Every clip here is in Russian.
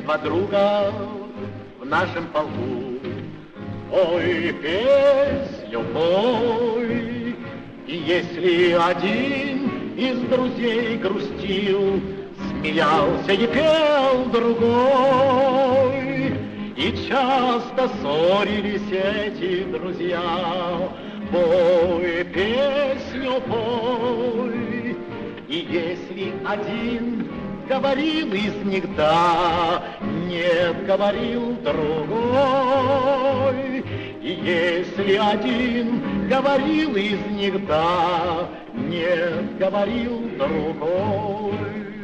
два друга в нашем полку. Ой, песню пой, и если один из друзей грустил, смеялся и пел другой, и часто ссорились эти друзья. Пой, песню пой, и если один говорил из них «да», нет, говорил другой. И если один говорил из них «да», нет, говорил другой.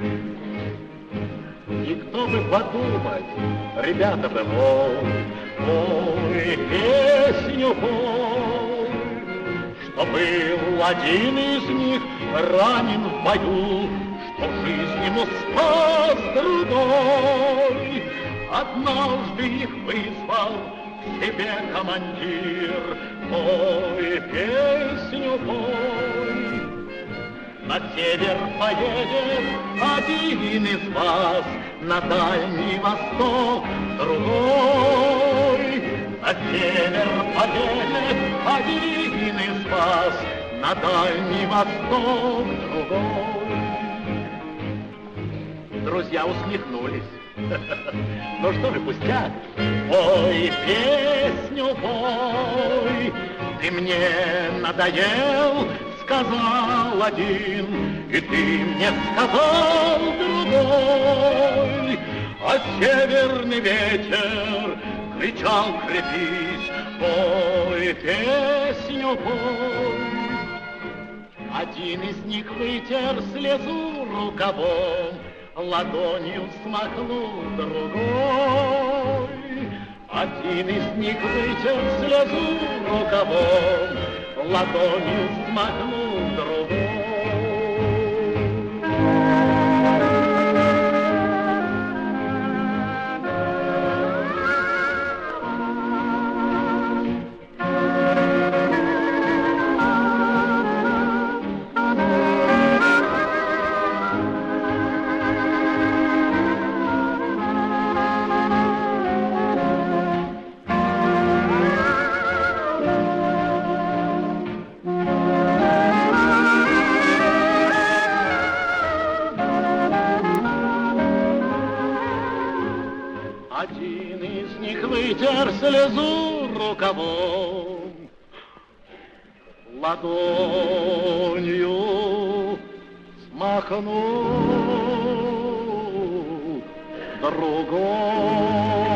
И кто бы подумать, ребята бы мог, пой, песню пой, что был один из них ранен в бою, что жизнь ему спас другой. Однажды их вызвал к себе командир. Пой, песню пой. На север поедет один из вас, на Дальний Восток другой. На север поедет один из вас, на Дальний Восток другой. Друзья усмехнулись. Ну что же, пустяк. Пой, песню пой, ты мне надоел, сказал один, и ты мне сказал другой. А северный ветер кричал: крепись, пой, песню пой. Один из них вытер слезу рукавом, ладонью смахнул другой. Один из них вытер слезу рукавом, ладонью смахнул другой. Один из них вытер слезу рукавом, ладонью смахнул другой.